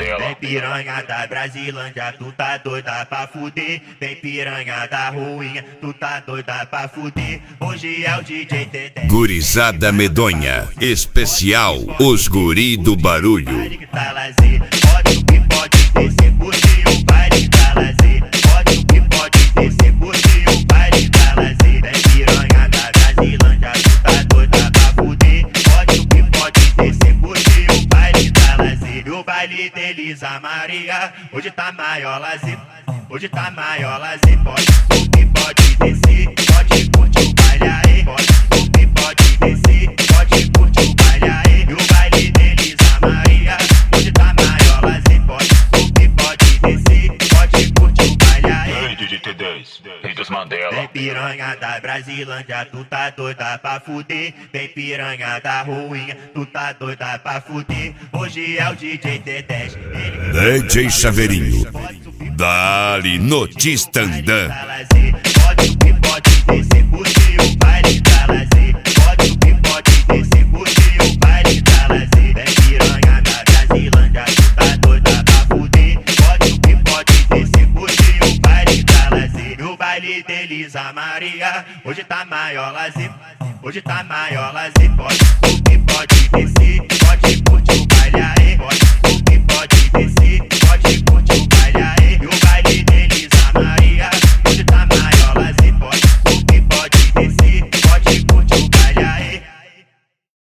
Mandela. Vem piranha da Brasilândia, tu tá doida pra fuder. Vem piranha da ruinha, tu tá doida pra fuder. Hoje é o DJ Dedé. Gurizada medonha, especial Os Guri do Barulho. Baile que tá lazer, pode o que pode descer, curte o baile que tá lazer. Pode o que pode descer, curte o baile que tá lazer. Vem piranha da Brasilândia, tu tá doida pra fuder. Pode o que pode descer, curte o baile que tá lazer. E o baile de Elisa Maria, hoje tá maior lazer. Hoje tá maior lazer, pode o que pode descer, pode curtir o baile aí. Pode o que pode descer, pode curtir o baile aí. E o baile de Elisa Maria, hoje tá maior lazer, pode o que pode descer, pode curtir o baile aí. Ei, DJ T10, rei dos Mandela. Vem piranha da Brasilândia, tu tá doida pra fuder. Vem piranha da ruinha, tu tá doida pra fuder. Hoje é o DJ T10. DJ Chaveirinho, dali no Tistandã. Pode o que pode descer, curte o baile da lazer. Pode o que pode descer, curte o baile da lazer. Vem piranha da Brasilândia, tu tá doida pra fuder. Pode o que pode descer, curte o baile da lazer. E o baile de Elisa Maria, hoje tá maior lazer. Hoje tá maior lazer, pode o que pode descer, pode curtir o baile aí. Pode